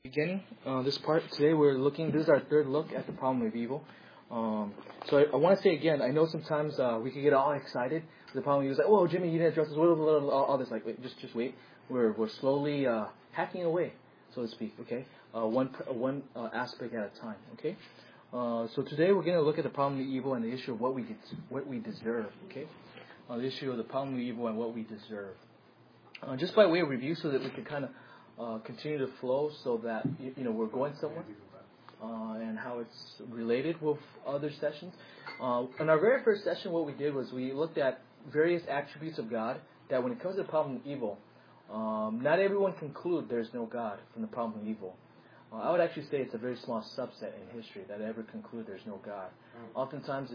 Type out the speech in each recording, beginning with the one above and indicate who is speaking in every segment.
Speaker 1: Beginning this part today, this is our third look at the problem of evil. So I want to say again, I know sometimes we can get all excited with the problem of evil. It's like, oh, Jimmy, you didn't address this, all this. Like, wait, just wait. We're slowly hacking away, so to speak. Okay, one aspect at a time. Okay. So today we're going to look at the problem of evil and the issue of what we deserve. Okay, the issue of the problem of evil and what we deserve. Just by way of review, so that we can kind of continue to flow, so that we're going somewhere, and how it's related with other sessions. In our very first session, what we did was we looked at various attributes of God that, when it comes to the problem of evil, not everyone conclude there's no God from the problem of evil. I would actually say it's a very small subset in history that ever conclude there's no God. Oftentimes,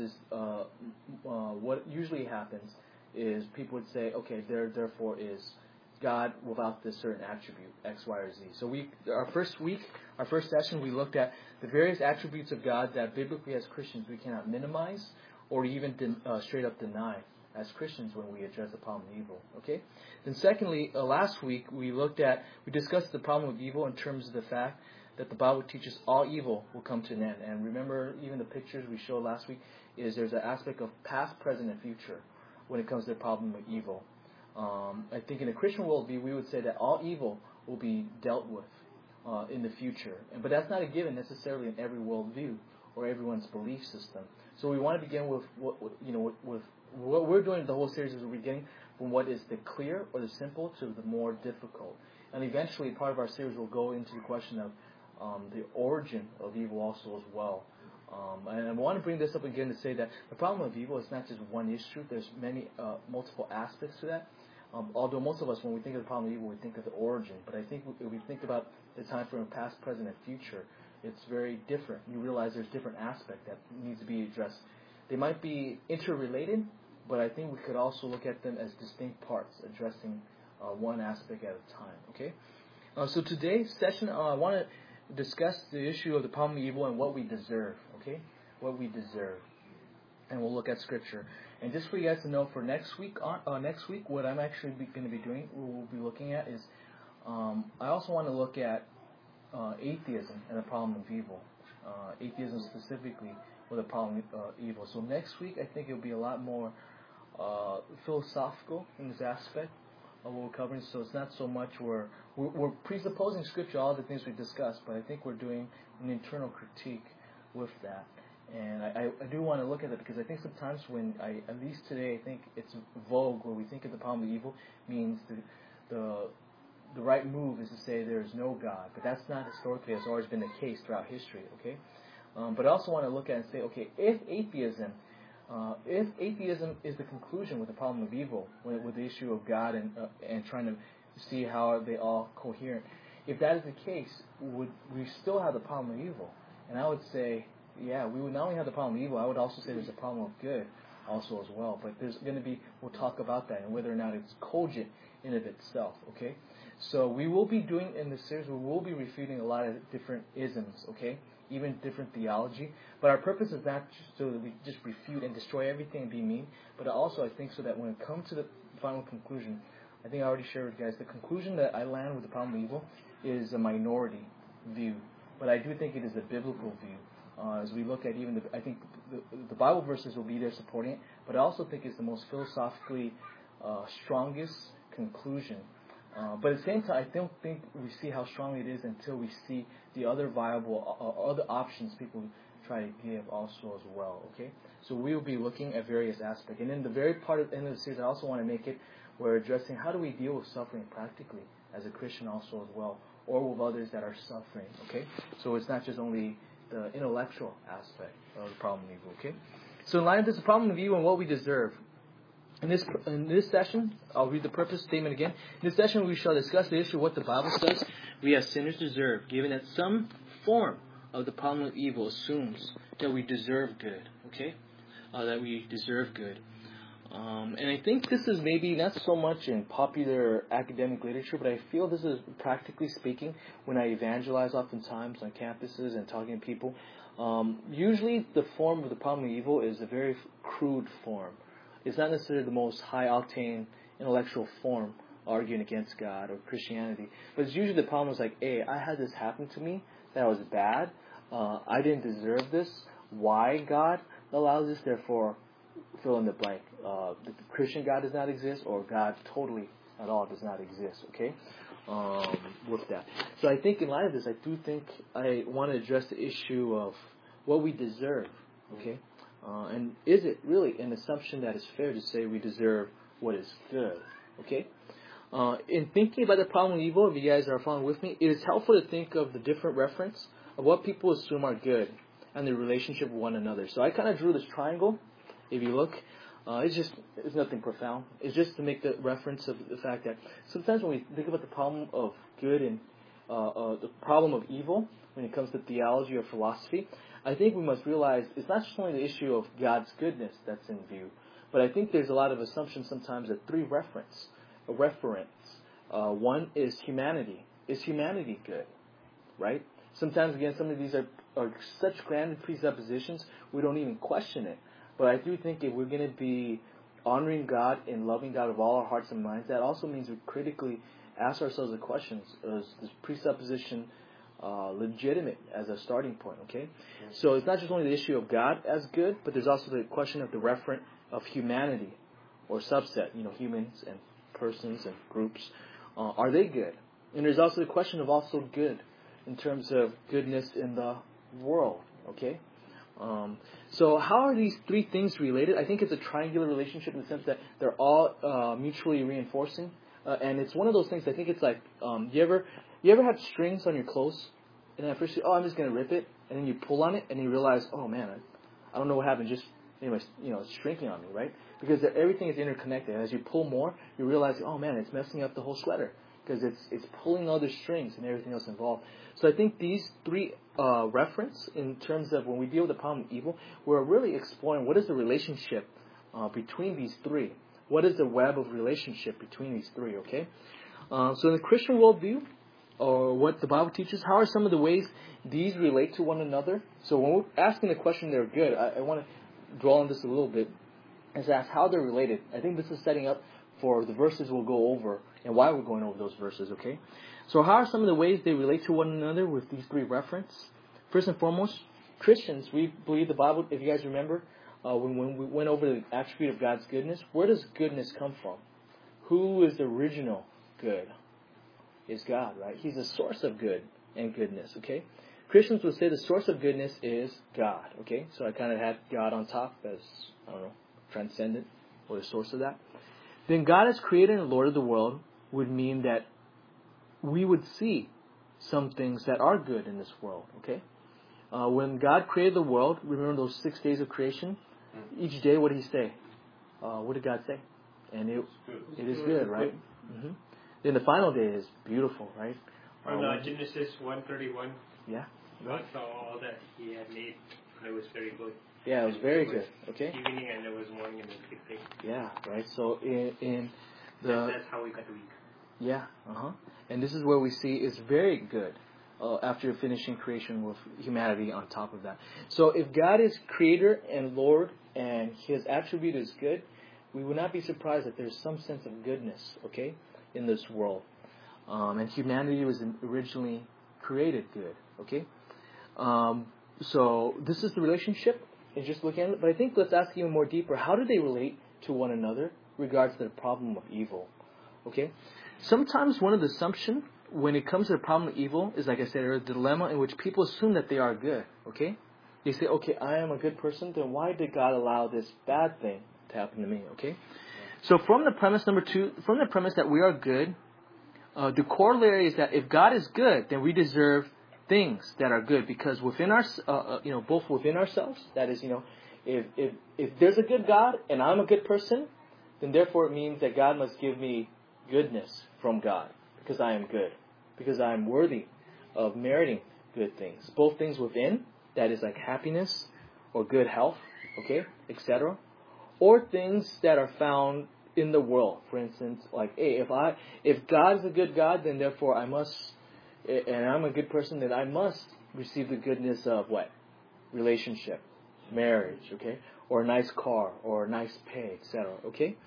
Speaker 1: what usually happens is people would say, okay, therefore is God without this certain attribute, X, Y, or Z. So our first session, we looked at the various attributes of God that biblically as Christians we cannot minimize or even straight up deny as Christians when we address the problem of evil. Okay. Then secondly, last week we discussed the problem of evil in terms of the fact that the Bible teaches all evil will come to an end. And remember, even the pictures we showed last week is there's an aspect of past, present, and future when it comes to the problem of evil. I think in a Christian worldview, we would say that all evil will be dealt with in the future. But that's not a given necessarily in every worldview or everyone's belief system. So we want to begin with what we're doing. The whole series is we're beginning from what is the clear or the simple to the more difficult. And eventually, part of our series will go into the question of the origin of evil also as well. And I want to bring this up again to say that the problem of evil is not just one issue. There's multiple aspects to that. Although most of us, when we think of the problem of evil, we think of the origin. But I think if we think about the time frame of past, present, and future, it's very different. You realize there's different aspects that needs to be addressed. They might be interrelated, but I think we could also look at them as distinct parts, addressing one aspect at a time. Okay. So today's session, I want to discuss the issue of the problem of evil and what we deserve. Okay, what we deserve, and we'll look at Scripture. And just for you guys to know, for next week, what I'm actually going to be doing, we'll be looking at is, I also want to look at atheism and the problem of evil. Atheism specifically with the problem of evil. So next week, I think it'll be a lot more philosophical in this aspect of what we're covering. So it's not so much we're presupposing Scripture, all the things we discussed, but I think we're doing an internal critique with that. And I do want to look at it because I think sometimes at least today, I think it's vogue where we think of the problem of evil means the right move is to say there is no God. But that's not historically, has always been the case throughout history, okay? But I also want to look at it and say, okay, if atheism is the conclusion with the problem of evil, with the issue of God and trying to see how are they all coherent, if that is the case, would we still have the problem of evil? And I would say, yeah, we would not only have the problem of evil, I would also say there's a problem of good also as well. But there's going to be, we'll talk about that and whether or not it's cogent in of itself, okay? So we will be doing, in this series, we will be refuting a lot of different isms, okay? Even different theology. But our purpose is not just so that we just refute and destroy everything and be mean, but also I think so that when it comes to the final conclusion, I think I already shared with you guys, the conclusion that I land with the problem of evil is a minority view. But I do think it is a biblical view. As we look at I think the Bible verses will be there supporting it, but I also think it's the most philosophically strongest conclusion. But at the same time, I don't think we see how strong it is until we see the other viable, other options people try to give also as well. Okay, so we will be looking at various aspects, and in the very end of the series, I also want to make it we're addressing how do we deal with suffering practically as a Christian also as well, or with others that are suffering. Okay, so it's not just only the intellectual aspect of the problem of evil. Okay, so in line with this, the problem of evil and what we deserve. In this session, I'll read the purpose statement again. In this session, we shall discuss the issue of what the Bible says we as sinners deserve, given that some form of the problem of evil assumes that we deserve good. Okay, that we deserve good. And I think this is maybe not so much in popular academic literature, but I feel this is practically speaking when I evangelize oftentimes on campuses and talking to people. Usually the form of the problem of evil is a very crude form. It's not necessarily the most high-octane intellectual form arguing against God or Christianity. But it's usually the problem is like, hey, I had this happen to me that was bad. I didn't deserve this. Why God allows this? Therefore, fill in the blank. The Christian God does not exist, or God totally at all does not exist. Okay, with that. So I think in light of this, I do think I want to address the issue of what we deserve. Okay, and is it really an assumption that is fair to say we deserve what is good? Okay. In thinking about the problem of evil, if you guys are following with me, it is helpful to think of the different reference of what people assume are good and the relationship with one another. So I kind of drew this triangle. If you look, it's nothing profound. It's just to make the reference of the fact that sometimes when we think about the problem of good and the problem of evil when it comes to theology or philosophy, I think we must realize it's not just only the issue of God's goodness that's in view, but I think there's a lot of assumptions sometimes that three reference. One is humanity. Is humanity good? Right? Sometimes, again, some of these are such grand presuppositions, we don't even question it. But I do think if we're going to be honoring God and loving God with all our hearts and minds, that also means we critically ask ourselves the questions. Is this presupposition legitimate as a starting point? Okay? So it's not just only the issue of God as good, but there's also the question of the referent of humanity or subset, humans and persons and groups. Are they good? And there's also the question of also good in terms of goodness in the world. Okay? So how are these three things related? I think it's a triangular relationship in the sense that they're all mutually reinforcing. And it's one of those things, I think it's like, you ever have strings on your clothes? And then at first I'm just going to rip it. And then you pull on it and you realize, oh man, I don't know what happened. Just, anyways, it's shrinking on me, right? Because everything is interconnected. And as you pull more, you realize, oh man, it's messing up the whole sweater. Because it's pulling other strings and everything else involved. So I think these three reference in terms of when we deal with the problem of evil, we're really exploring what is the relationship between these three. What is the web of relationship between these three, okay? So in the Christian worldview, or what the Bible teaches, how are some of the ways these relate to one another? So when we're asking the question they're good, I want to dwell on this a little bit and ask how they're related. I think this is setting up for the verses we'll go over and why we're going over those verses, okay? So how are some of the ways they relate to one another with these three reference? First and foremost, Christians, we believe the Bible, if you guys remember, when we went over the attribute of God's goodness, where does goodness come from? Who is the original good? Is God, right? He's the source of good and goodness, okay? Christians would say the source of goodness is God, okay? So I kind of had God on top as, transcendent or the source of that. Then God as creator and Lord of the world would mean that we would see some things that are good in this world, okay? When God created the world, remember those 6 days of creation? Each day, what did He say? What did God say? And it is good, right? Mm-hmm. Then the final day is beautiful, right?
Speaker 2: From Genesis 1:31.
Speaker 1: Yeah.
Speaker 2: God saw all that He had made, and it was very good.
Speaker 1: Yeah, it was very good. Okay.
Speaker 2: Evening and there was morning and then 6 days.
Speaker 1: Yeah, right. So
Speaker 2: that's how we got to week.
Speaker 1: Yeah. And this is where we see it's very good. After finishing creation with humanity on top of that. So if God is creator and Lord and His attribute is good, we would not be surprised that there's some sense of goodness, okay, in this world. And humanity was originally created good, okay? So this is the relationship, and just looking at it. But I think let's ask even more deeper, how do they relate to one another in regards to the problem of evil, okay? Sometimes one of the assumptions when it comes to the problem of evil is, like I said, a dilemma in which people assume that they are good, okay? They say, okay, I am a good person, then why did God allow this bad thing to happen to me, okay? So from the premise number 2, from the premise that we are good, the corollary is that if God is good, then we deserve things that are good, because within our, both within ourselves, that is, if there's a good God and I'm a good person, then therefore it means that God must give me goodness from God, because I am good, because I am worthy of meriting good things. Both things within, that is like happiness or good health, okay, etc. Or things that are found in the world. For instance, like, hey, if God is a good God, then therefore I must, and I'm a good person, then I must receive the goodness of what? Relationship, marriage, okay? Or a nice car, or a nice pay, etc., okay?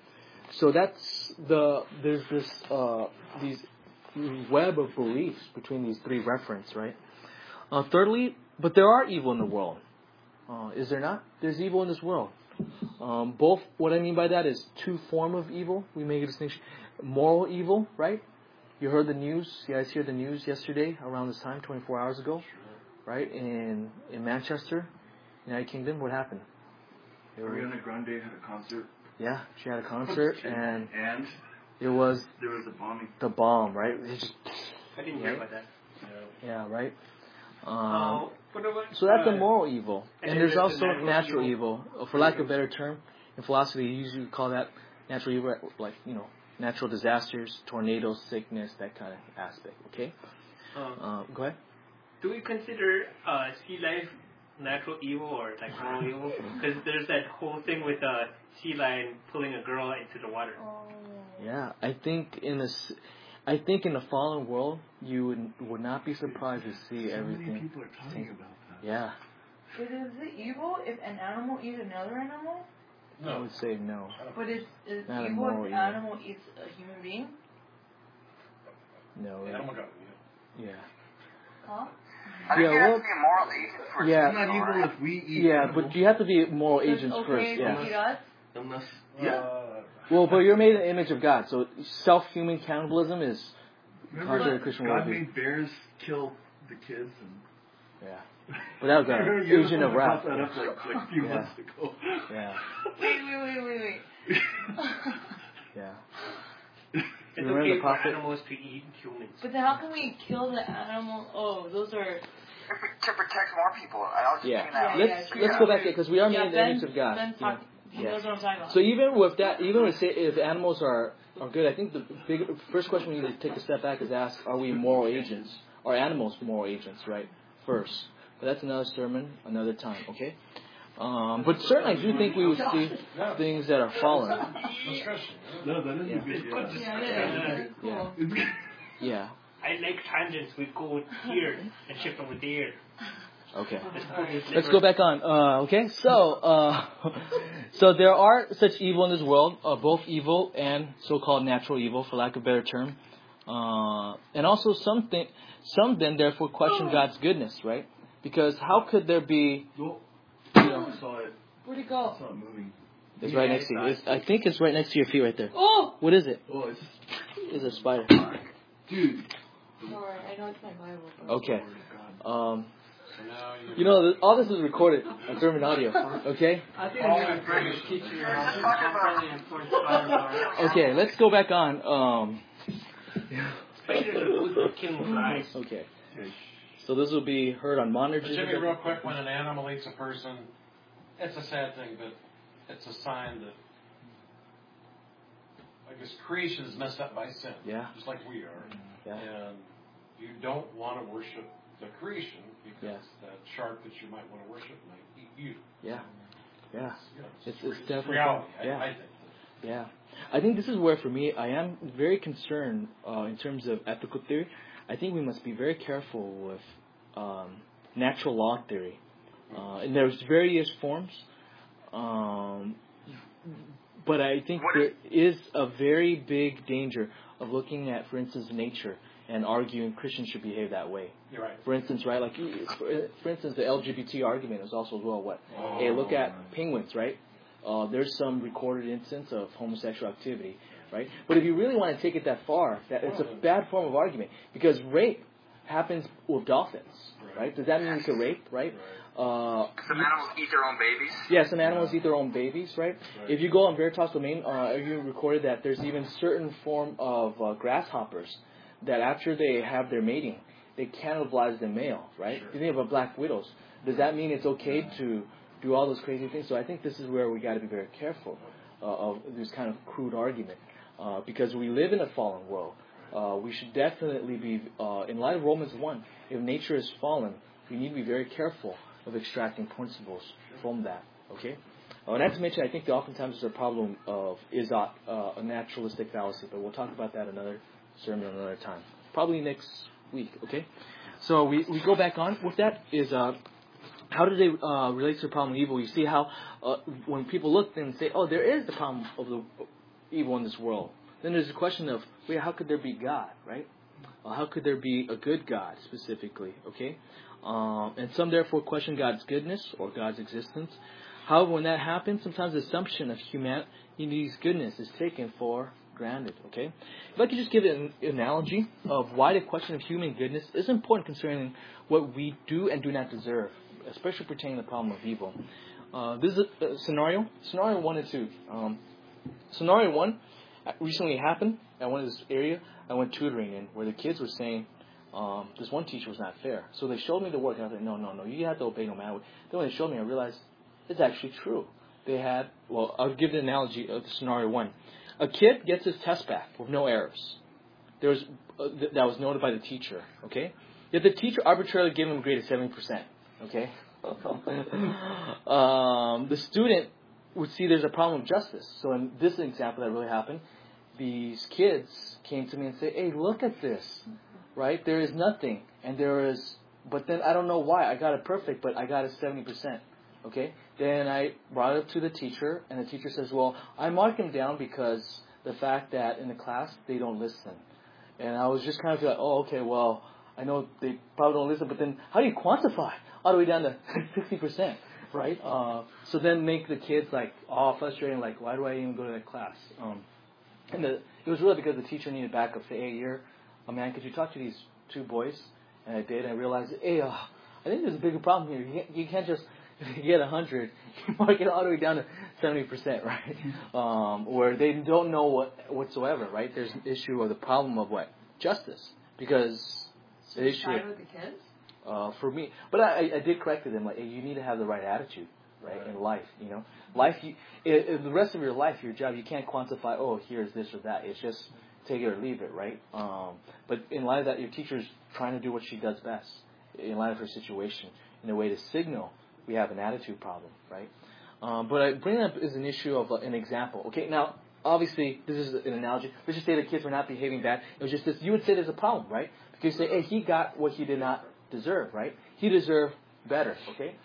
Speaker 1: So there's this these web of beliefs between these three references, right? Thirdly, but there are evil in the world. Is there not? There's evil in this world. Both, what I mean by that is two forms of evil. We make a distinction. Moral evil, right? You heard the news. You guys hear the news yesterday around this time, 24 hours ago, right? In Manchester, United Kingdom, what happened?
Speaker 3: Ariana Grande had a concert.
Speaker 1: Yeah, she had a concert, and
Speaker 3: there was a bombing.
Speaker 1: The bomb, right?
Speaker 2: I didn't hear about that.
Speaker 1: Yeah, right.
Speaker 2: What
Speaker 1: So that's a moral evil, and there's also
Speaker 2: natural
Speaker 1: natural evil. For lack of a better term, in philosophy, you usually call that natural evil, like natural disasters, tornadoes, sickness, that kind of aspect. Okay. Go ahead.
Speaker 2: Do we consider sea life natural evil or like moral evil? Because there's that whole thing with a sea lion pulling a girl into the water.
Speaker 1: Yeah, I think in the fallen world, you would not be surprised to see everything.
Speaker 3: Many people are talking about that.
Speaker 1: Yeah.
Speaker 4: But is it evil if an animal eats another animal?
Speaker 1: No. I would say no.
Speaker 4: But is
Speaker 1: Not
Speaker 4: evil if
Speaker 1: evil.
Speaker 4: an animal eats a human being?
Speaker 1: No. Yeah.
Speaker 4: Huh?
Speaker 5: I think you have to be a moral agent for
Speaker 1: Yeah.
Speaker 3: It's not evil if we eat.
Speaker 1: Yeah, but you have to be moral
Speaker 4: So it's
Speaker 1: agents
Speaker 4: okay
Speaker 1: first.
Speaker 4: if
Speaker 1: Yeah.
Speaker 4: we eat us?
Speaker 3: Unless
Speaker 1: Well, but you're made in the image of God, so self-human cannibalism is contrary to
Speaker 3: remember
Speaker 1: Christian
Speaker 3: God
Speaker 1: worldview.
Speaker 3: made bears kill the kids and.
Speaker 1: Yeah. But that was an agent of wrath.
Speaker 3: That up like a few
Speaker 1: Yeah.
Speaker 3: months ago.
Speaker 1: Yeah.
Speaker 4: Wait.
Speaker 1: Yeah.
Speaker 2: It's
Speaker 1: Remember
Speaker 2: okay
Speaker 1: the
Speaker 2: for
Speaker 1: prophet?
Speaker 2: animals to eat humans.
Speaker 4: But then how can we kill the animal? Oh, those are...
Speaker 5: to protect more people. I was just
Speaker 1: Yeah.
Speaker 5: thinking that.
Speaker 1: Let's go back there because we are made in the
Speaker 4: Ben,
Speaker 1: image of God.
Speaker 4: Ben's
Speaker 1: you know.
Speaker 4: talking. He knows what I'm talking about.
Speaker 1: So even with that, if animals are good, I think the first question we need to take a step back is ask: are we moral agents? Are animals moral agents? Right. First, but that's another sermon, another time. Okay. But certainly, I do think we would see things that are fallen.
Speaker 3: No, that is a good.
Speaker 4: Yeah, it is. Cool.
Speaker 1: Yeah.
Speaker 2: I like tangents. We go here and shift over there.
Speaker 1: Okay. Let's go back on. Okay. So there are such evil in this world, both evil and so-called natural evil, for lack of a better term. And also some then therefore question God's goodness, right? Because how could there be?
Speaker 3: Saw it.
Speaker 4: Where'd it go?
Speaker 3: Saw it moving.
Speaker 1: It's right next to you. I think it's right next to your feet right there.
Speaker 4: Oh!
Speaker 1: What is it?
Speaker 3: Oh, it's
Speaker 1: It's a spider.
Speaker 3: dude.
Speaker 4: Alright, I know it's my Bible.
Speaker 1: Okay. All this is recorded on German audio. Okay.
Speaker 2: I think I'm going to teach you how really important spiders are.
Speaker 1: Okay. Let's go back on.
Speaker 2: Spiders are good for killing flies.
Speaker 1: Okay. So this will be heard on monitor.
Speaker 6: Jimmy, real quick, when an animal eats a person, it's a sad thing, but it's a sign that, I guess, creation is messed up by sin.
Speaker 1: Yeah.
Speaker 6: Just like we are.
Speaker 1: Yeah.
Speaker 6: And you don't want to worship the creation because that shark that you might want to worship might eat you.
Speaker 1: Yeah. Yeah. It's
Speaker 6: It's
Speaker 1: definitely
Speaker 6: reality.
Speaker 1: Yeah.
Speaker 6: I think.
Speaker 1: Yeah. I think this is where, for me, I am very concerned in terms of ethical theory. I think we must be very careful with natural law theory. And there's various forms. But I think there is a very big danger of looking at, for instance, nature and arguing Christians should behave that way.
Speaker 6: You're right.
Speaker 1: For instance, right, like, for instance, the LGBT argument is also as well what? Hey, look at penguins, right? There's some recorded instance of homosexual activity, right? But if you really want to take it that far, that it's a bad form of argument because rape happens with dolphins, right? Does that mean it's a rape, right?
Speaker 5: Some animals eat their own babies.
Speaker 1: Yeah, some animals eat their own babies, right? If you go on Veritas Domain, you recorded that there's even certain form of grasshoppers that after they have their mating, they cannibalize the male, right? You think about black widows. Does that mean it's okay to do all those crazy things? So I think this is where we got to be very careful of this kind of crude argument because we live in a fallen world. We should definitely be, in light of Romans 1, if nature is fallen, we need to be very careful of extracting principles from that. Okay? Not to mention, I think that oftentimes there's a problem of a naturalistic fallacy, but we'll talk about that another sermon another time. Probably next week. Okay? So we go back on with that is how do they relate to the problem of evil? You see how when people look and say, oh, there is the problem of evil in this world. Then there's the question of, wait, how could there be God, right? How could there be a good God, specifically, okay? And some therefore question God's goodness or God's existence. However, when that happens, sometimes the assumption of humanity's goodness is taken for granted, okay? If I could just give an analogy of why the question of human goodness is important concerning what we do and do not deserve, especially pertaining to the problem of evil. This is a scenario 1 and 2. Scenario 1 recently happened at one of this area I went tutoring in, where the kids were saying this one teacher was not fair. So they showed me the work, and I was like, no, you have to obey no matter what. Then when they showed me, I realized it's actually true. They had, I'll give the analogy of scenario 1. A kid gets his test back with no errors. That was noted by the teacher, okay? Yet the teacher arbitrarily gave him a grade of 70%, okay? The student would see there's a problem of justice. So in this example that really happened, these kids came to me and said, hey, look at this, right? There is nothing, and but then I don't know why. I got it perfect, but I got it 70%, okay? Then I brought it to the teacher, and the teacher says, well, I mark him down because the fact that in the class they don't listen. And I was just kind of like, oh, okay, well, I know they probably don't listen, but then how do you quantify all the way down to 60%, right? So then make the kids like all frustrated, like, why do I even go to that class? And it was really because the teacher needed backup. Say, hey, man, could you talk to these 2 boys? And I did, and I realized, hey, I think there's a bigger problem here. You can't just, if you get 100, you mark it all the way down to 70%, right? Where they don't know whatsoever, right? There's an issue of the problem of what? Justice. Because the issue
Speaker 4: with the kids?
Speaker 1: for me, but I did correct them, like, hey, you need to have the right attitude, right, in life, you know. Life, the rest of your life, your job, you can't quantify, oh, here's this or that. It's just take it or leave it, right? But in light of that, your teacher's trying to do what she does best in light of her situation in a way to signal we have an attitude problem, right? But I bring up as an issue of an example. Okay, now, obviously, this is an analogy. Let's just say the kids were not behaving bad. It was just this. You would say there's a problem, right? Because you say, hey, he got what he did not deserve, right? He deserved better, okay?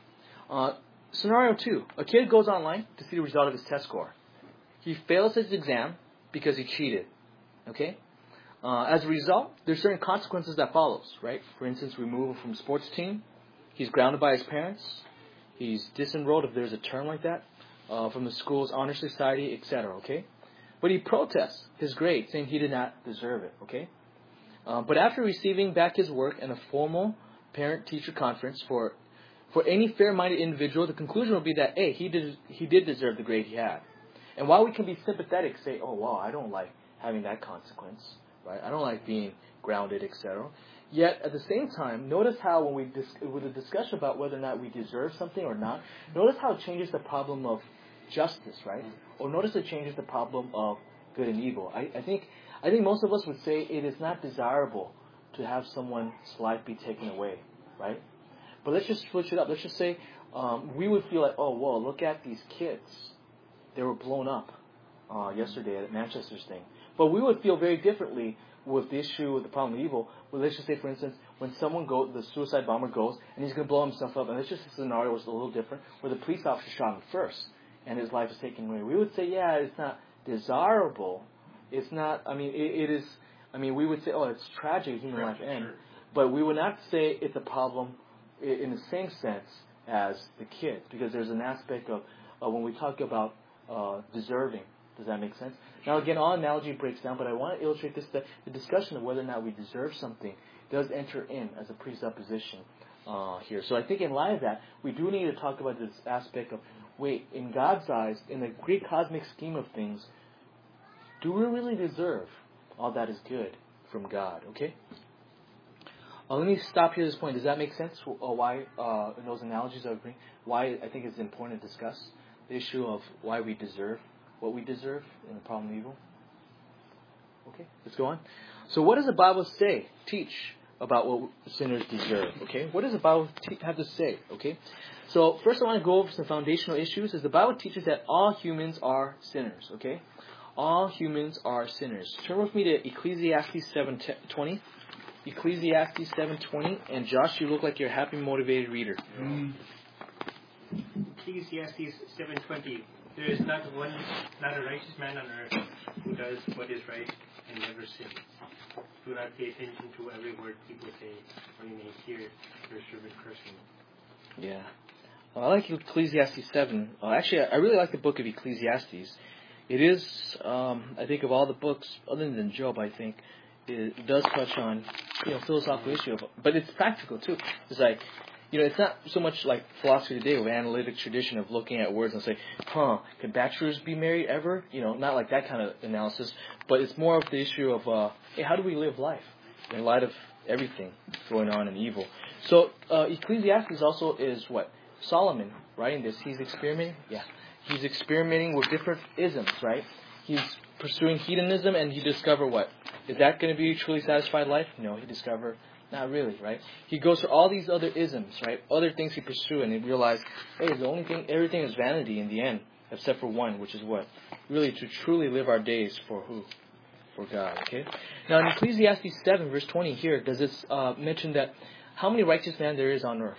Speaker 1: Scenario 2. A kid goes online to see the result of his test score. He fails his exam because he cheated, okay? As a result, there's certain consequences that follows, right? For instance, removal from sports team. He's grounded by his parents. He's disenrolled, if there's a term like that, from the school's honor society, etc., okay? But he protests his grade, saying he did not deserve it, okay? But after receiving back his work in a formal parent-teacher conference for any fair-minded individual, the conclusion will be that, hey, he did deserve the grade he had. And while we can be sympathetic, say, oh, wow, I don't like having that consequence, right? I don't like being grounded, etc. Yet, at the same time, notice how when with the discussion about whether or not we deserve something or not, notice how it changes the problem of justice, right? Or notice it changes the problem of good and evil. I think most of us would say it is not desirable to have someone's life be taken away, right? But let's just switch it up. Let's just say we would feel like, oh, whoa, look at these kids. They were blown up yesterday at Manchester's thing. But we would feel very differently with the issue with the problem of evil. Well, let's just say, for instance, when someone the suicide bomber goes, and he's going to blow himself up, and it's just a scenario was a little different, where the police officer shot him first, and his life is taken away. We would say, yeah, it's not desirable. It's not, it is, we would say, oh, it's tragic, human life end. Sure. But we would not say it's a problem in the same sense as the kids, because there's an aspect of when we talk about deserving. Does that make sense? Now, again, all analogy breaks down, but I want to illustrate this, that the discussion of whether or not we deserve something does enter in as a presupposition here. So I think in light of that, we do need to talk about this aspect of, wait, in God's eyes, in the great cosmic scheme of things, do we really deserve all that is good from God? Okay? Let me stop here at this point. Does that make sense? Why, in those analogies I would bring, why I think it's important to discuss the issue of why we deserve what we deserve in the problem of evil? Okay, let's go on. So what does the Bible teach about what sinners deserve? Okay, what does the Bible have to say? Okay, so first I want to go over some foundational issues. Is the Bible teaches that all humans are sinners. Okay, all humans are sinners. Turn with me to Ecclesiastes 7:20. Ecclesiastes 7:20, and Josh, you look like you're a happy, motivated reader.
Speaker 2: Ecclesiastes 7:20. there is not a righteous man on earth who does what is right and never sins. Do not pay attention to every word people say, or you may hear your servant cursing.
Speaker 1: Yeah. I like Ecclesiastes 7. Actually, I really like the book of Ecclesiastes. It is, I think, of all the books, other than Job, I think, it does touch on, philosophical issue, but it's practical too. It's like, it's not so much like philosophy today with analytic tradition of looking at words and say, can bachelors be married ever? Not like that kind of analysis, but it's more of the issue of, hey, how do we live life in light of everything going on in evil? So, Ecclesiastes also is what? Solomon writing this. He's experimenting? Yeah. He's experimenting with different isms, right? He's pursuing hedonism, and he discovered what? Is that going to be a truly satisfied life? No, he discovered not really, right? He goes through all these other isms, right? Other things he pursues, and he realized, hey, the only thing, everything is vanity in the end, except for one, which is what? Really to truly live our days for who? For God, okay? Now in Ecclesiastes 7, verse 20 here, does this mention that how many righteous men there is on earth?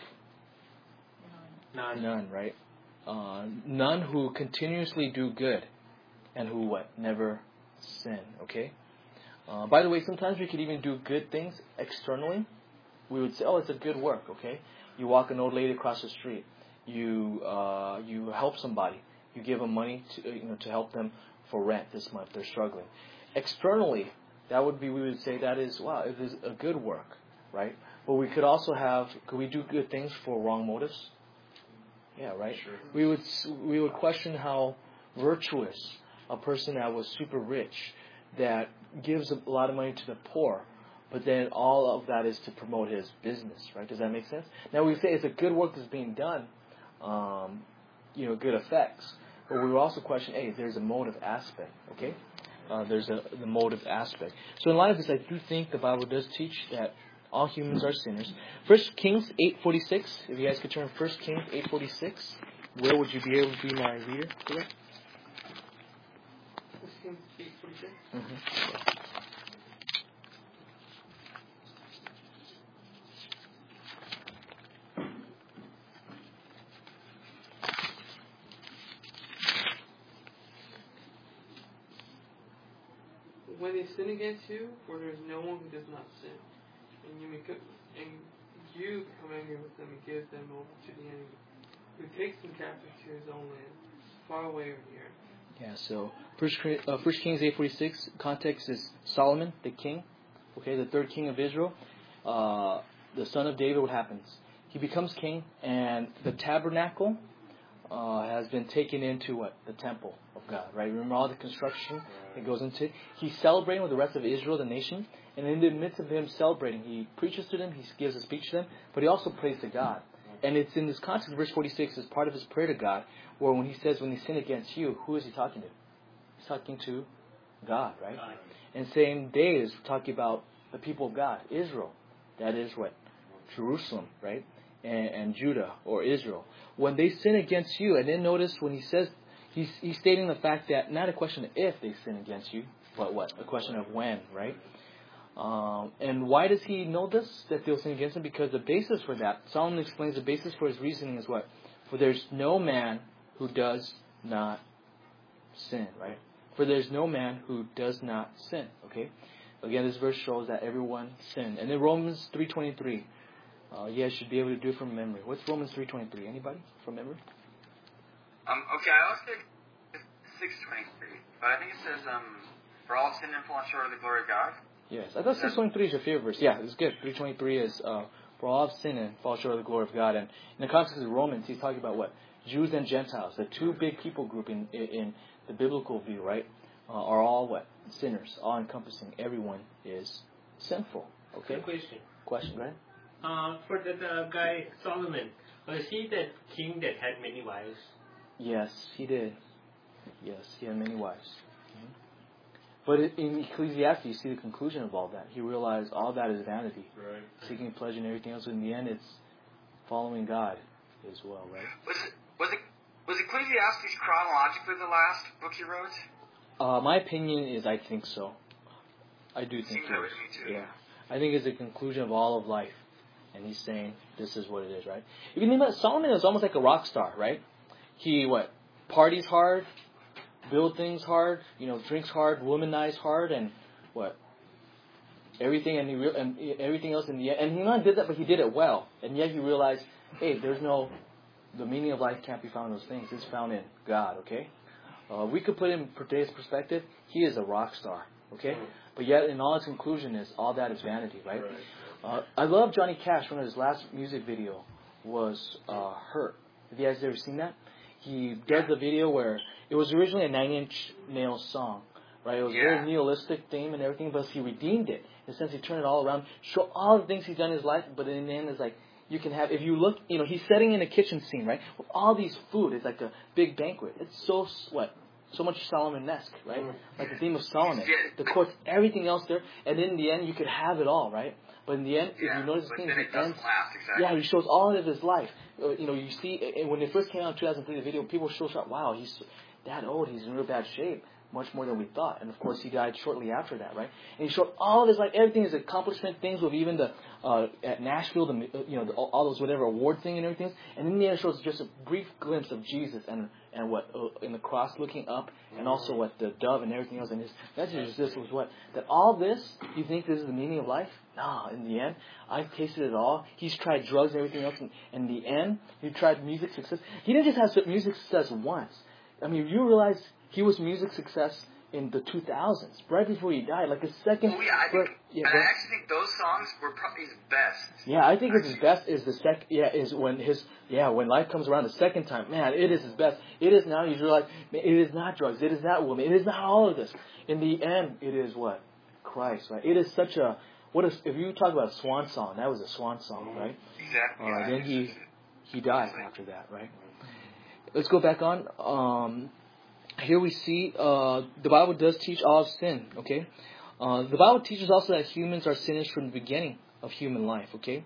Speaker 1: None, right? None who continuously do good and who what? Never sin, okay? By the way, sometimes we could even do good things externally. We would say, it's a good work, okay? You walk an old lady across the street. You help somebody. You give them money to help them for rent this month. They're struggling. Externally, we would say that is, it is a good work, right? But we could also could we do good things for wrong motives? Yeah, right? Sure. We would question how virtuous a person that was super rich, that gives a lot of money to the poor, but then all of that is to promote his business, right? Does that make sense? Now we say it's a good work that's being done, good effects, but we will also question, hey, there's a motive aspect, okay? There's the motive aspect. So in light of this, I do think the Bible does teach that all humans are sinners. 1 Kings 8:46. If you guys could turn 1 Kings 8:46, where would you be able to be my reader for that?
Speaker 7: 1 Kings 8:46.
Speaker 1: Mm-hmm.
Speaker 7: When they sin against you, for there is no one who does not sin, and you become angry with them and give them over to the enemy, who takes them captive to his own land, far away or near.
Speaker 1: Yeah, so 1 Kings 8:46, context is Solomon, the king, okay, the third king of Israel, the son of David. What happens? He becomes king, and the tabernacle has been taken into what? The temple of God, right? Remember all the construction that goes into it? He's celebrating with the rest of Israel, the nation, and in the midst of him celebrating, he preaches to them, he gives a speech to them, but he also prays to God. And it's in this context, verse 46 is part of his prayer to God, where when he says, when they sin against you, who is he talking to? He's talking to God, right? And same day is talking about the people of God, Israel. That is what? Jerusalem, right? And Judah, or Israel. When they sin against you, and then notice when he says, he's stating the fact that not a question of if they sin against you, but what? A question of when, right? And why does he know this, that they'll sin against him? Because the basis for that, Solomon explains the basis for his reasoning is what? For there's no man who does not sin, right? For there's no man who does not sin, okay? Again, this verse shows that everyone sinned. And then Romans 3:23. You guys should be able to do it from memory. What's Romans 3:23? Anybody from memory?
Speaker 5: Okay, I always think 6:23, but I think it says, for all sin and fall short of the glory of God.
Speaker 1: Yes, I thought 6:23 is your favorite verse. Yeah, it's good. 3:23 is, for all have sinned and fall short of the glory of God. And in the context of Romans, he's talking about what? Jews and Gentiles, the two big people group in the biblical view, right? Are all what? Sinners, all encompassing. Everyone is sinful. Okay? Question, right?
Speaker 2: For the guy Solomon, was he that king that had many wives?
Speaker 1: Yes, he did. Yes, he had many wives. Mm-hmm. But in Ecclesiastes, you see the conclusion of all that. He realized all that is vanity,
Speaker 6: right?
Speaker 1: Seeking pleasure and everything else. In the end, it's following God as well, right?
Speaker 5: Was Ecclesiastes chronologically the last book he wrote?
Speaker 1: My opinion is, I think so. I do think so. Yeah, I think it's the conclusion of all of life. And he's saying, this is what it is, right? If you think about it, Solomon is almost like a rock star, right? He, parties hard, build things hard, drinks hard, womanize hard, and what? Everything and everything else in the end. And he not did that, but he did it well. And yet he realized, hey, the meaning of life can't be found in those things. It's found in God, okay? We could put in today's perspective, he is a rock star, okay? But yet in all its conclusion is all that is vanity, right? I love Johnny Cash. One of his last music video was Hurt. Have you guys ever seen that? He does the video where it was originally a Nine Inch Nails song, right? It was a very nihilistic theme and everything, but he redeemed it. In a sense, he turned it all around, show all the things he's done in his life, but in the end, it's like, you can have, if you look, he's setting in a kitchen scene, right? With all these food, it's like a big banquet. It's so much Solomon-esque, right? Like the theme of Solomon. The courts, everything else there, and in the end, you could have it all, right? But in the end, if you notice the thing, he ends. Yeah, he shows all of his life. You see, when it first came out in 2003, the video, people still thought, wow, he's that old, he's in real bad shape. Much more than we thought. And of course, he died shortly after that, right? And he showed all of his life, everything, his accomplishment, things with even at Nashville, all those whatever award thing and everything. And in the end, it shows just a brief glimpse of Jesus and what in the cross looking up, and also what the dove and everything else. And his message is this was what that all this. You think this is the meaning of life? No. In the end, I've tasted it all. He's tried drugs and everything else. And in the end, he tried music success. He didn't just have music success once. I mean, you realize. He was music success in the 2000s, right before he died, like a second.
Speaker 5: Oh yeah, I actually think those songs were probably his best.
Speaker 1: Yeah, I think his best is the second. Yeah, is when life comes around the second time. Man, it is his best. It is now. You realize it is not drugs. It is not women. It is not all of this. In the end, it is what Christ. Right. It is such a if you talk about a swan song, that was a swan song, right?
Speaker 5: Exactly.
Speaker 1: Then he died after that, right? Let's go back on. Here we see the Bible does teach all of sin, okay? The Bible teaches also that humans are sinners from the beginning of human life, okay?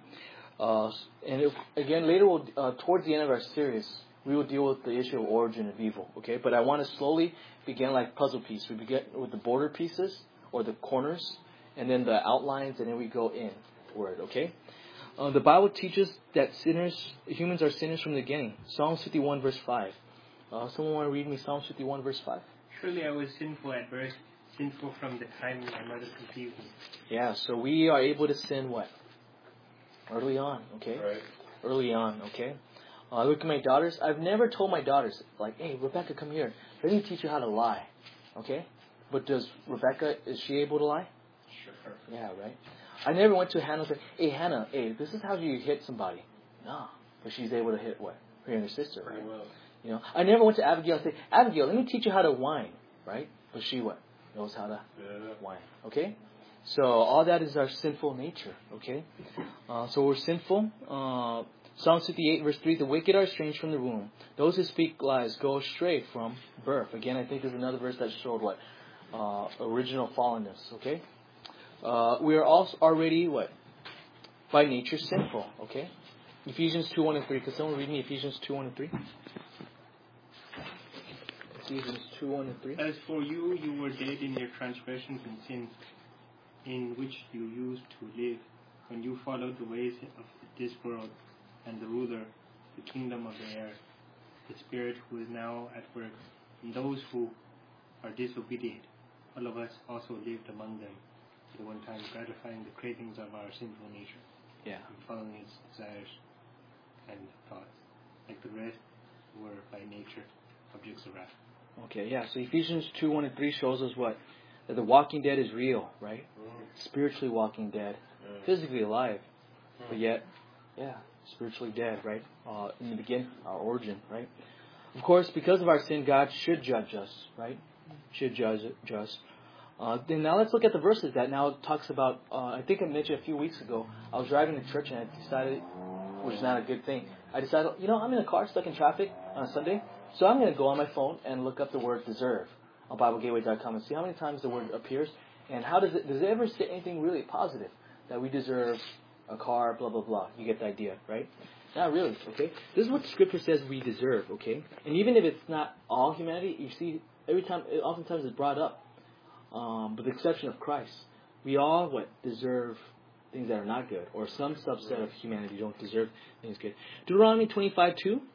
Speaker 1: Again, later, towards the end of our series, we will deal with the issue of origin of evil, okay? But I want to slowly begin like puzzle piece. We begin with the border pieces, or the corners, and then the outlines, and then we go inward, okay? The Bible teaches that humans are sinners from the beginning. Psalms 51, verse 5. Someone want to read me Psalms 51, verse 5?
Speaker 2: Surely I was sinful at birth, sinful from the time my mother conceived me.
Speaker 1: Yeah, so we are able to sin what? Early on, okay?
Speaker 3: Right.
Speaker 1: Early on, okay? Look at my daughters. I've never told my daughters, like, hey, Rebecca, come here. Let me teach you how to lie, okay? But is she able to lie?
Speaker 6: Sure.
Speaker 1: Yeah, right? I never went to Hannah and said, hey, Hannah, this is how you hit somebody. No, but she's able to hit what? Her and her sister, right?
Speaker 6: Well.
Speaker 1: I never went to Abigail and said, Abigail, let me teach you how to whine, right? But she what? Knows how to whine, okay? So all that is our sinful nature, okay? So we're sinful. Psalm 58, verse 3, the wicked are estranged from the womb. Those who speak lies go astray from birth. Again, I think there's another verse that showed what? Original fallenness, okay? We are also already what? By nature sinful, okay? Ephesians 2, 1 and 3. Could someone read me Ephesians 2, 1 and 3? Ephesians 2, 1 and 3.
Speaker 2: As for you were dead in your transgressions and sins, in which you used to live, when you followed the ways of this world, and the ruler, the kingdom of the air, the spirit who is now at work, and those who are disobedient. All of us also lived among them at one time, gratifying the cravings of our sinful nature,
Speaker 1: Yeah.
Speaker 2: and following its desires and thoughts. Like the rest, were by nature objects of wrath.
Speaker 1: Okay, yeah. So Ephesians 2, 1 and 3 shows us what? That the walking dead is real, right? Spiritually walking dead. Physically alive. But yet, spiritually dead, right? In the beginning, our origin, right? Of course, because of our sin, God should judge us, right? Should judge us. Then now let's look at the verses that now talks about, I think I mentioned a few weeks ago, I was driving to church and I decided, which is not a good thing, I decided, I'm in a car stuck in traffic on a Sunday, so I'm going to go on my phone and look up the word deserve on BibleGateway.com and see how many times the word appears and does it ever say anything really positive that we deserve a car, blah, blah, blah. You get the idea, right? Not really, okay? This is what Scripture says we deserve, okay? And even if it's not all humanity, you see, oftentimes it's brought up, with the exception of Christ. We all, deserve things that are not good, or some subset of humanity don't deserve things good. Deuteronomy 25:2.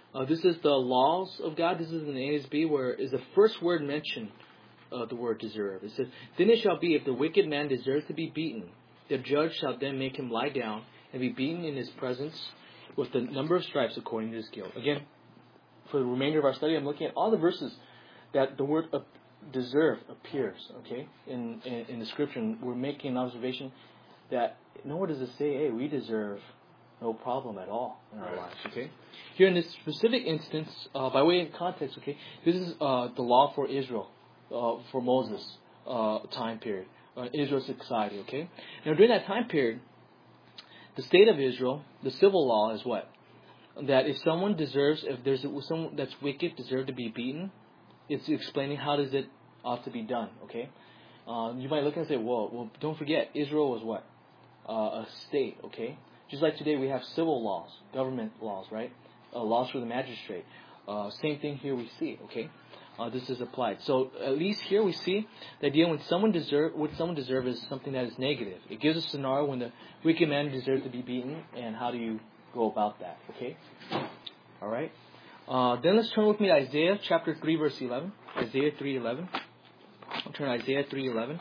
Speaker 1: This is the laws of God. This is in the NSB where is the first word mentioned, the word deserve. It says, "Then it shall be, if the wicked man deserves to be beaten, the judge shall then make him lie down and be beaten in his presence with the number of stripes according to his guilt." Again, for the remainder of our study, I'm looking at all the verses that the word deserve appears, okay, in the scripture. And we're making an observation that nowhere does it say, hey, we deserve no problem at all in our lives, okay? Here in this specific instance, by way of context, okay, this is the law for Israel, for Moses' time period, Israel's society, okay? Now, during that time period, the state of Israel, the civil law is what? That if someone deserves, if there's someone that's wicked, deserve to be beaten, it's explaining how does it ought to be done, okay? You might look and say, well, don't forget, Israel was what? A state, okay? Just like today we have civil laws, government laws, right? Laws for the magistrate. Same thing here we see, okay? This is applied. So at least here we see the idea when someone what someone deserves is something that is negative. It gives a scenario when the wicked man deserves to be beaten, and how do you go about that, okay? All right. Then let's turn with me to Isaiah chapter 3, verse 11. Isaiah 3:11. I'll turn to Isaiah 3:11.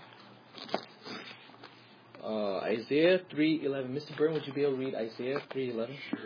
Speaker 1: Isaiah 3:11. Mr. Byrne, would you be able to read Isaiah 3:11?
Speaker 6: Sure.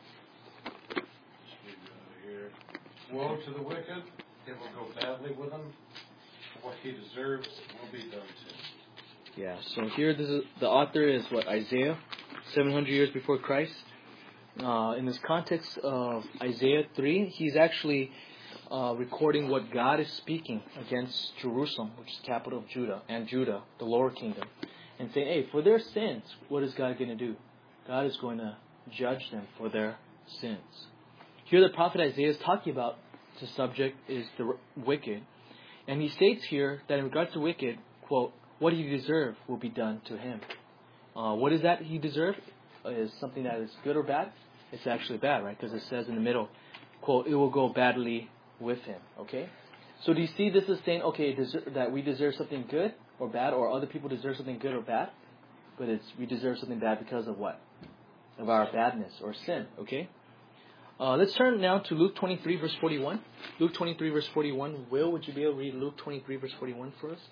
Speaker 6: Here. Woe to the wicked, it will go badly with him. What he deserves will be done to him.
Speaker 1: Yeah, so here the author is what? Isaiah, 700 years before Christ. In this context of Isaiah 3, he's actually recording what God is speaking against Jerusalem, which is the capital of Judah, and Judah, the lower kingdom. And saying, hey, for their sins, what is God going to do? God is going to judge them for their sins. Here the prophet Isaiah is talking about the subject is the wicked. And he states here that in regards to wicked, quote, what he deserves will be done to him. What is that he deserves? Is something that is good or bad? It's actually bad, right? Because it says in the middle, quote, it will go badly with him. Okay? So do you see this is saying, okay, that we deserve something good or bad, or other people deserve something good or bad? But we deserve something bad because of what? Of our badness or sin. Okay? Let's turn now to Luke 23, verse 41. Luke 23, verse 41. Will, would you be able to read Luke 23, verse 41 for us?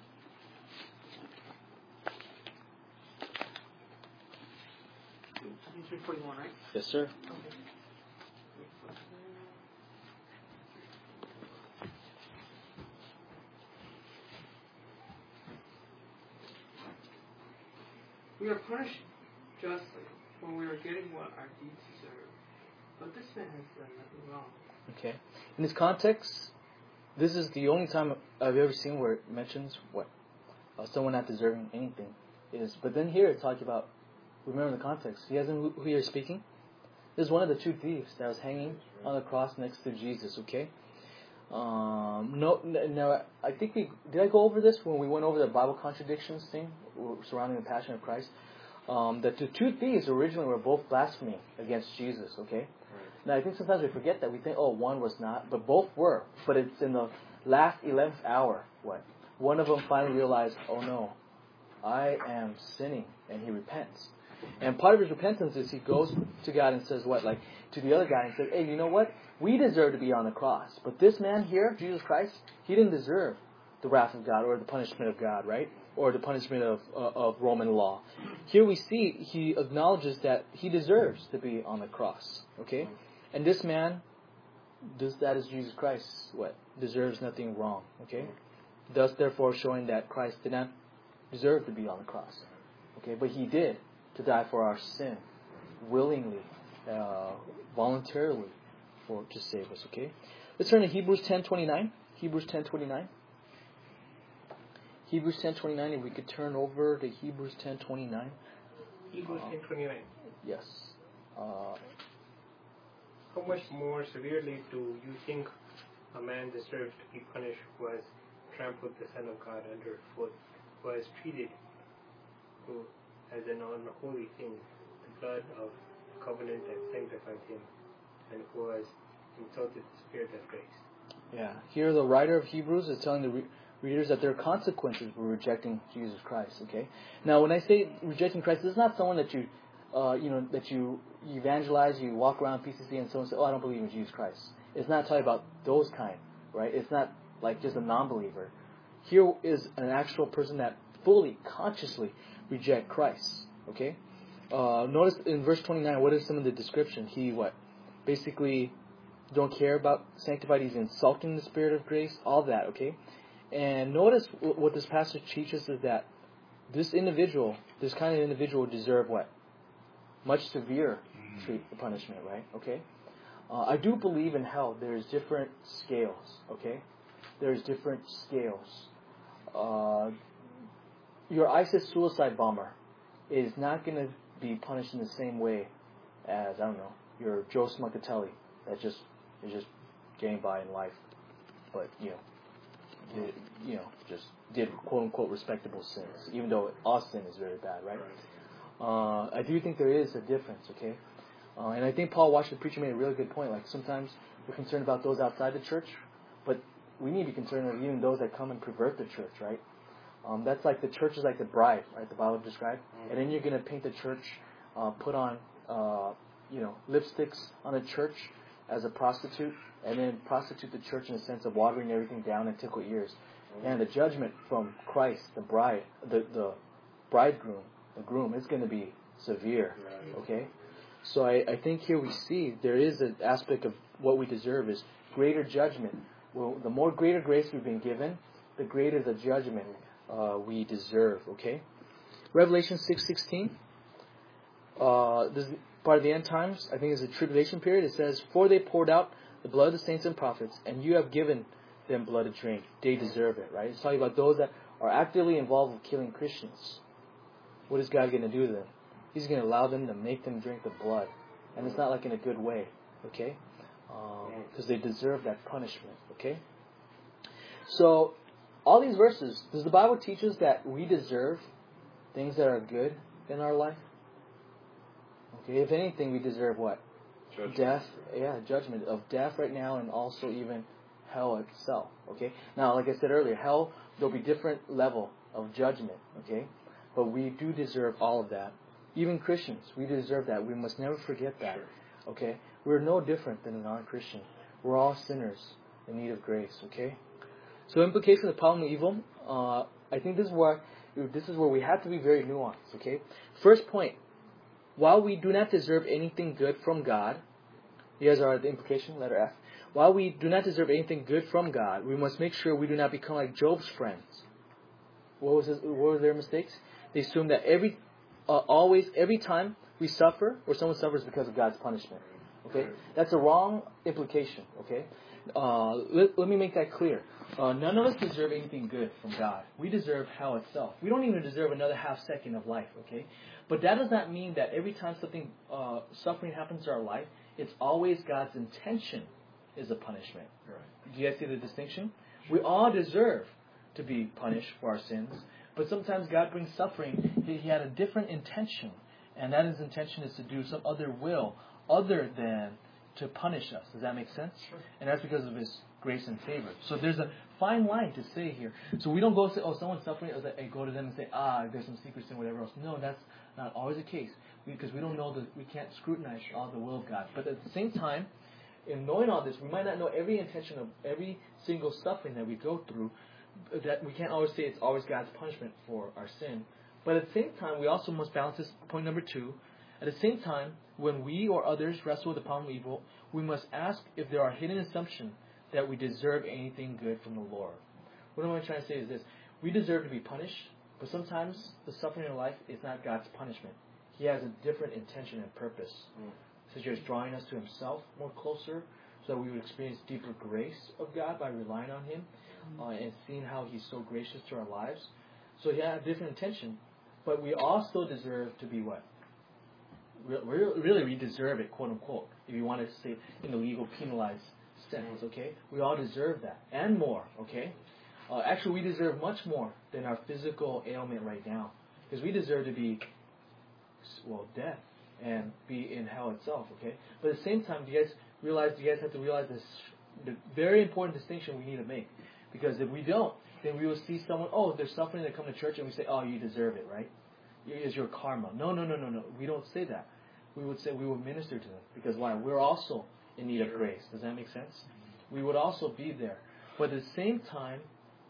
Speaker 7: Luke 41, right?
Speaker 1: Yes, sir.
Speaker 7: Okay. We are punished justly, for we are getting what our deeds deserve. But this man has done nothing wrong.
Speaker 1: Okay. In this context, this is the only time I've ever seen where it mentions what? Someone not deserving anything is. But then here it's talking about, remember the context. He hasn't who you're speaking. This is one of the two thieves that was hanging on the cross next to Jesus, okay? No, I think did I go over this when we went over the Bible contradictions thing surrounding the Passion of Christ? That the two thieves originally were both blaspheming against Jesus, okay? Right. Now, I think sometimes we forget that. We think, oh, one was not, but both were. But it's in the last 11th hour, what? One of them finally realized, oh no, I am sinning, and he repents. And part of his repentance is he goes to God and says what? Like, to the other guy and says, hey, you know what? We deserve to be on the cross. But this man here, Jesus Christ, he didn't deserve the wrath of God or the punishment of God, right? Or the punishment of Roman law. Here we see he acknowledges that he deserves to be on the cross, okay? And this man, that is Jesus Christ, what? Deserves nothing wrong, okay? Thus, therefore, showing that Christ did not deserve to be on the cross, okay? But he did, to die for our sin, willingly, voluntarily, to save us, okay? Let's turn to Hebrews 10:29. Hebrews 10:29. Hebrews 10:29. If we could turn over to Hebrews 10:29.
Speaker 2: Hebrews 10:29.
Speaker 1: Yes.
Speaker 2: How much more severely do you think a man deserves to be punished who has trampled the Son of God underfoot, who has treated as an unholy thing the blood of covenant that sanctified him, and who has insulted the Spirit of grace?
Speaker 1: Yeah. Here the writer of Hebrews is telling the readers that there are consequences for rejecting Jesus Christ, okay? Now, when I say rejecting Christ, this is not someone that you that you evangelize, you walk around PCC and someone says, oh, I don't believe in Jesus Christ. It's not talking about those kind, right? It's not like just a non-believer. Here is an actual person that fully, consciously reject Christ, okay? Notice in verse 29, what is some of the description? He, basically don't care about sanctified. He's insulting the Spirit of grace, all that, okay? And notice what this passage teaches is that this individual, this kind of individual deserve what? Much severe punishment, right? Okay? I do believe in hell there's different scales, okay? There's different scales. Your ISIS suicide bomber is not going to be punished in the same way as, I don't know, your Joe Smuckatelli that is just getting by in life, but, just did quote-unquote respectable sins, even though all sin is very bad, right? I do think there is a difference, okay? And I think Paul Washington, the preacher, made a really good point. Like, sometimes we're concerned about those outside the church, but we need to be concerned of even those that come and pervert the church, right? That's like the church is like the bride, right? The Bible described. And then you're going to paint the church, put on, lipsticks on a church as a prostitute, and then prostitute the church in the sense of watering everything down and tickle ears. And the judgment from Christ, the bride, the bridegroom, the groom, is going to be severe, okay? So I think here we see there is an aspect of what we deserve is greater judgment. Well, the more greater grace we've been given, the greater the judgment we deserve, okay? Revelation 6:16. This is part of the end times. I think it's a tribulation period. It says, "For they poured out the blood of the saints and prophets, and you have given them blood to drink. They deserve it," right? It's talking about those that are actively involved with killing Christians. What is God going to do to them? He's going to allow them to make them drink the blood. And it's not like in a good way, okay? Because they deserve that punishment, okay? So, all these verses, does the Bible teach us that we deserve things that are good in our life? Okay, if anything, we deserve what?
Speaker 3: Judgment.
Speaker 1: Death, judgment of death right now, and also even hell itself, okay? Now, like I said earlier, hell, there'll be different level of judgment, okay? But we do deserve all of that. Even Christians, we deserve that. We must never forget that, okay? We're no different than a non-Christian. We're all sinners in need of grace, okay? So implication of the problem of evil, I think this is where we have to be very nuanced, okay? First point, while we do not deserve anything good from God, here's the implication, letter F. While we do not deserve anything good from God, we must make sure we do not become like Job's friends. What were their mistakes? They assumed that every time we suffer or someone suffers because of God's punishment. Okay, that's a wrong implication. Okay, let me make that clear. None of us deserve anything good from God. We deserve hell itself. We don't even deserve another half second of life. Okay, but that does not mean that every time something suffering happens in our life, it's always God's intention is a punishment. Right. Do you guys see the distinction? We all deserve to be punished for our sins, but sometimes God brings suffering. He had a different intention, and that his intention is to do some other will other than to punish us. Does that make sense? Sure. And that's because of his grace and favor. So there's a fine line to say here. So we don't go say, oh, someone's suffering, and go to them and say, there's some secret sin, whatever else. No, that's not always the case, because we don't know we can't scrutinize all the will of God. But at the same time, in knowing all this, we might not know every intention of every single suffering that we go through. That we can't always say it's always God's punishment for our sin. But at the same time, we also must balance this point number 2. At the same time, when we or others wrestle with the problem of evil, we must ask if there are hidden assumptions that we deserve anything good from the Lord. What I'm trying to say is this. We deserve to be punished, but sometimes the suffering in life is not God's punishment. He has a different intention and purpose, such as drawing us to himself more closer, so that we would experience deeper grace of God by relying on him, and seeing how he's so gracious to our lives. So he had a different intention, but we all still deserve to be what? Really, we deserve it, quote unquote, if you want to say in the legal penalized sense, okay? We all deserve that, and more, okay? Actually, we deserve much more than our physical ailment right now, because we deserve to be, death, and be in hell itself, okay? But at the same time, do you guys have to realize this, the very important distinction we need to make. Because if we don't, then we will see someone, they're suffering, they come to church, and we say, you deserve it, right? is your karma. No. We don't say that. We would say we would minister to them. Because why? We're also in need of grace. Does that make sense? We would also be there. But at the same time,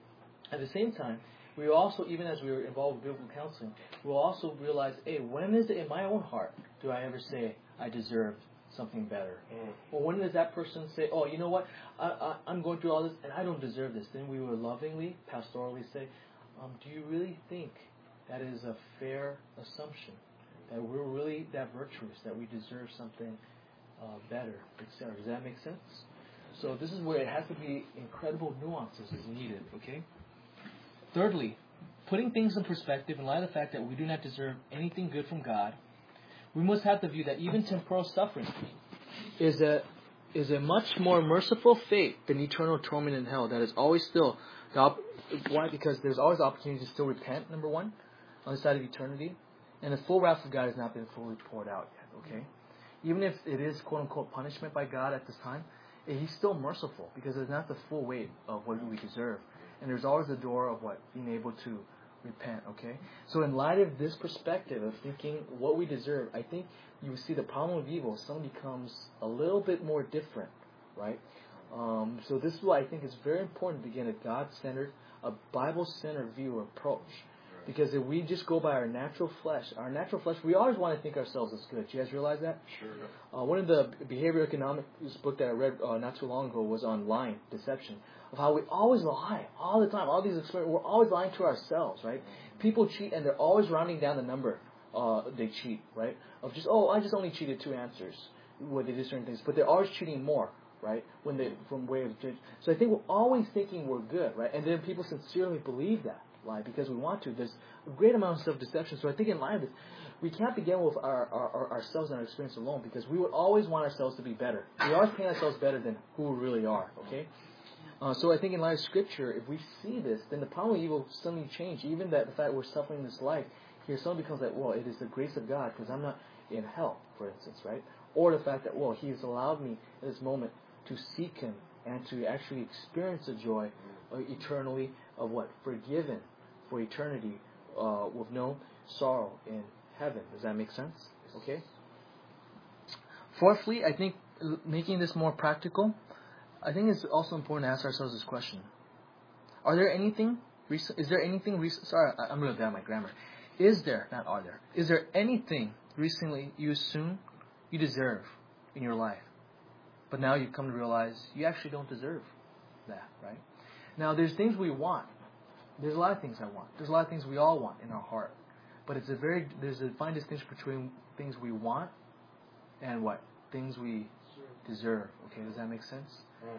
Speaker 1: we also, even as we were involved with biblical counseling, we'll also realize, hey, when is it in my own heart do I ever say I deserve something better? Or when does that person say, oh, you know what, I'm going through all this and I don't deserve this? Then we will lovingly, pastorally say, do you really think that is a fair assumption? That we're really that virtuous, that we deserve something better, etc. Does that make sense? So this is where it has to be incredible nuances is needed, okay? Thirdly, putting things in perspective in light of the fact that we do not deserve anything good from God, we must have the view that even temporal suffering is a much more merciful fate than eternal torment in hell. That is always still why? Because there's always opportunity to still repent, number one, on the side of eternity, and the full wrath of God has not been fully poured out yet. Okay, even if it is quote unquote punishment by God at this time, He's still merciful because it's not the full weight of what we deserve, and there's always the door of what being able to repent. Okay, so in light of this perspective of thinking what we deserve, I think you see the problem of evil suddenly becomes a little bit more different, right? So this is why I think it's very important to get a God-centered, a Bible-centered view or approach. Because if we just go by our natural flesh, we always want to think ourselves as good. Do you guys realize that?
Speaker 3: Sure.
Speaker 1: One of the behavioral economics book that I read not too long ago was on lying, deception, of how we always lie all the time. All these experiments, we're always lying to ourselves, right? People cheat and they're always rounding down the number they cheat, right? Of just, I just only cheated 2 answers when they do certain things, but they're always cheating more, right? When they from way of judge. So I think we're always thinking we're good, right? And then people sincerely believe that lie because we want to. There's a great amount of self-deception. So I think in light of this, we can't begin with ourselves and our experience alone because we would always want ourselves to be better. We always paint ourselves better than who we really are, okay? So I think in light of Scripture, if we see this, then the problem of evil will suddenly change. Even that the fact we're suffering this life, here suddenly becomes like, well, it is the grace of God because I'm not in hell, for instance, right? Or the fact that, well, He's allowed me in this moment to seek Him and to actually experience the joy eternally of what? Forgiven for eternity with no sorrow in heaven. Does that make sense? Okay. Fourthly, I think making this more practical, I think it's also important to ask ourselves this question. Is there anything sorry, I'm really bad at my grammar. Is there anything recently you assume you deserve in your life, but now you've come to realize you actually don't deserve that, right? Now, there's things we want. There's a lot of things I want. There's a lot of things we all want in our heart. But there's a fine distinction between things we want and what? Things we deserve. Okay, does that make sense?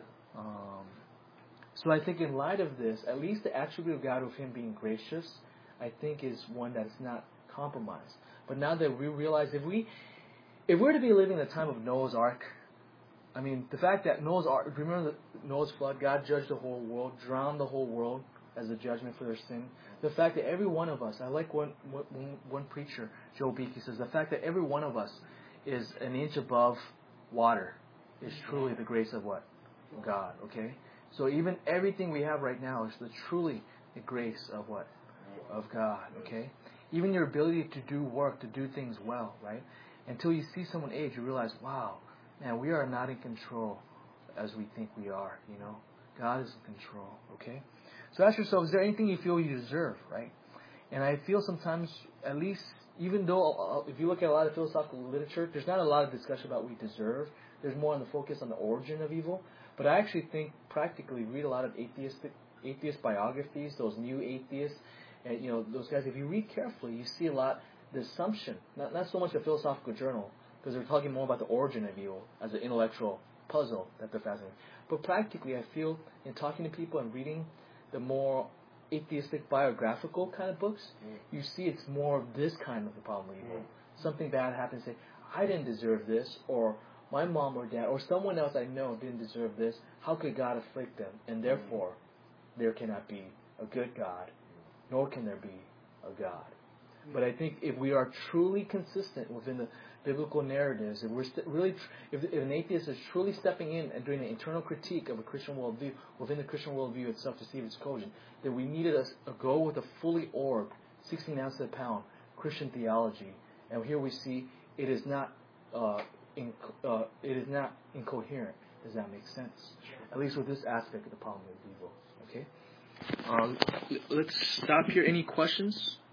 Speaker 1: So I think in light of this, at least the attribute of God of Him being gracious, I think is one that is not compromised. But now that we realize if we're to be living in the time of Noah's Ark, I mean, the fact that Noah's Ark, remember Noah's flood, God judged the whole world, drowned the whole world as a judgment for their sin. The fact that every one of us, I like one preacher, Joe Beakey, says, the fact that every one of us is an inch above water is truly the grace of what? God, okay? So even everything we have right now is truly the grace of what? Of God, okay? Even your ability to do work, to do things well, right? Until you see someone age, you realize, wow, man, we are not in control as we think we are, you know? God is in control, okay? So ask yourself, is there anything you feel you deserve, right? And I feel sometimes, at least, even though, if you look at a lot of philosophical literature, there's not a lot of discussion about what we deserve. There's more on the focus on the origin of evil. But I actually think, practically, read a lot of atheist biographies, those new atheists, and, you know, those guys. If you read carefully, you see a lot, the assumption, not so much a philosophical journal, because they're talking more about the origin of evil as an intellectual puzzle that they're fascinated. But practically, I feel, in talking to people and reading the more atheistic biographical kind of books, you see it's more of this kind of the problem of evil. Something bad happens, say, I didn't deserve this, or my mom or dad, or someone else I know didn't deserve this. How could God afflict them? And therefore, there cannot be a good God, nor can there be a God. But I think if we are truly consistent within the biblical narratives, if we're if an atheist is truly stepping in and doing an internal critique of a Christian worldview within the Christian worldview itself to see if it's cogent, then we needed a go with a fully orbed, 16 ounces a pound, Christian theology, and here we see it is not incoherent. Does that make sense? At least with this aspect of the problem of evil. Okay. Let's stop here. Any questions?